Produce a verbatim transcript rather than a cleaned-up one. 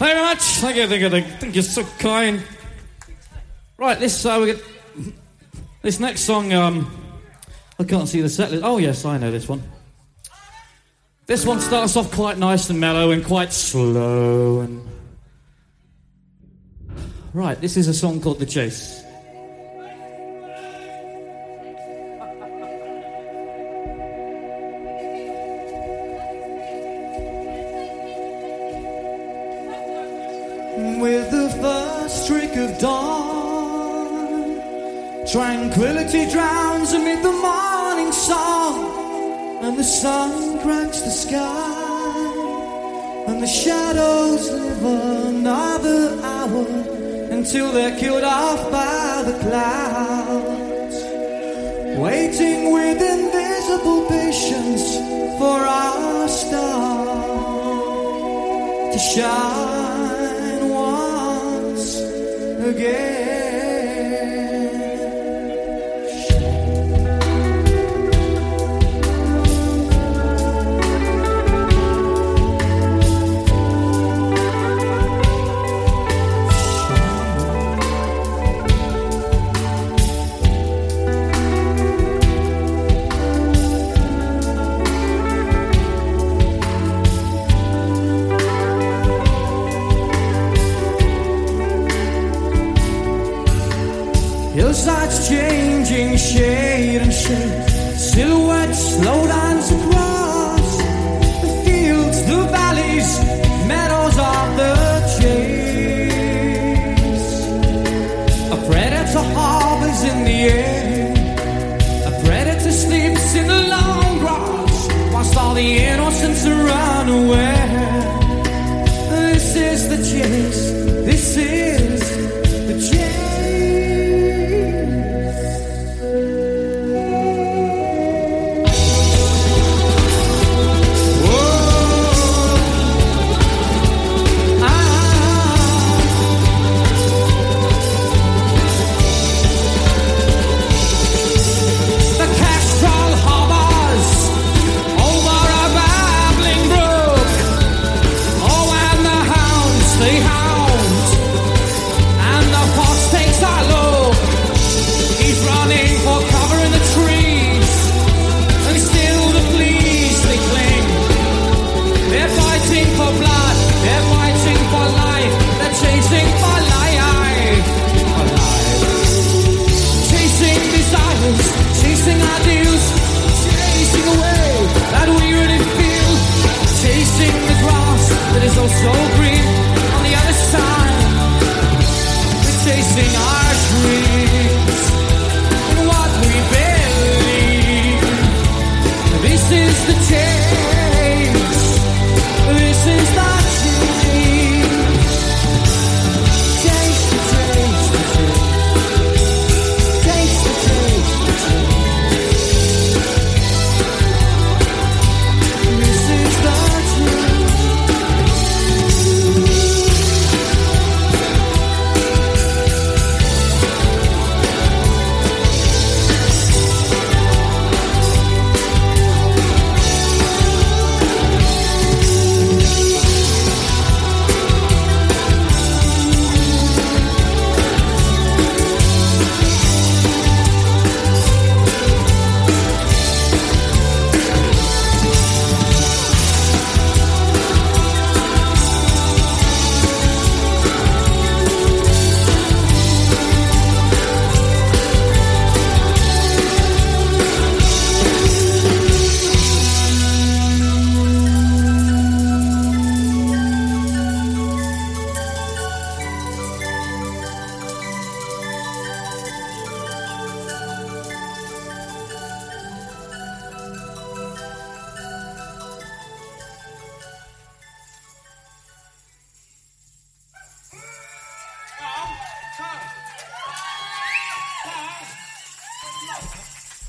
Thank you very much. Thank you, thank you, thank you. Thank you, so kind. Right, this uh, we get this next song. Um, I can't see the set list. Oh yes, I know this one. This one starts off quite nice and mellow and quite slow. And right, this is a song called "The Chase." With the first streak of dawn, tranquility drowns amid the morning song, and the sun cracks the sky, and the shadows live another hour until they're killed off by the clouds, waiting with invisible patience for our star to shine again. Hillsides changing shade and shape, silhouettes, lowlands across the fields, the valleys, meadows of the chase. A predator harbors in the air, a predator sleeps in the long grass, whilst all the innocents run away. This is the chase, this is the chase. They have